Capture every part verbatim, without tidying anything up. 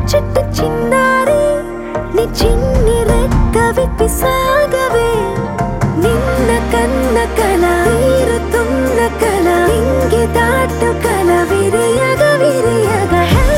చిట్టి చిన్నారి నీ చిన్ని రెక్క విప్పి సాగవే నిన్న కన్న కల తీరుతున్న కల ఇంగి దాటు కల విరియగ విరియగ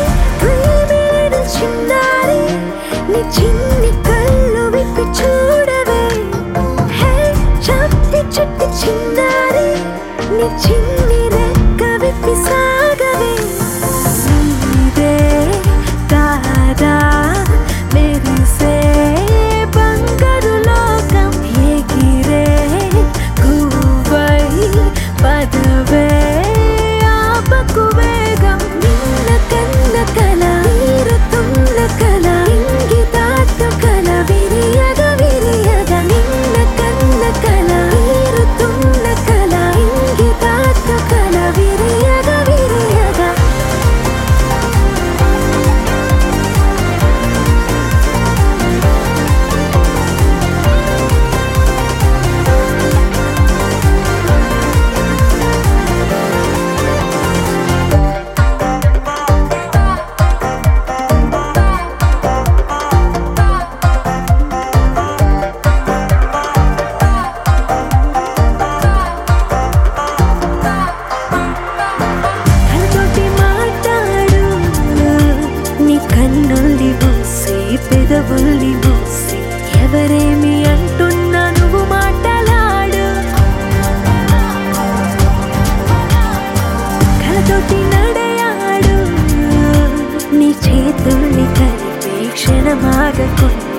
చిన్నారి నీ చిన్ని కళ్ళు విప్పి చూడవే హే చట్టి చిట్టి చిన్నారి నీ చిన్ని రెక్క విప్పి సాగవే నీదే కాదా మెరిసే బంగారు లోకం ఎగిరే గువ్వై పదవే ఆపకు వేగం నిన్న కన్న కల తీరుతున్న కల ఇంగి దాటు కల విరియగ విరియగ నిన్న కన్న కల తీరుతున్న కల ఇంగి దాటు కల విరియగ విరియగ కళ్ళతోటి మాట్లాడు నీ కన్నుల్ని మూసి పెదవుల్ని మూసి ఎవరేమి అంటున్నా నువ్వు మాటలాడు కళ్ళతోటి నడయాడు నీ చేతుల్ని కలిపే క్షణమాగకుండా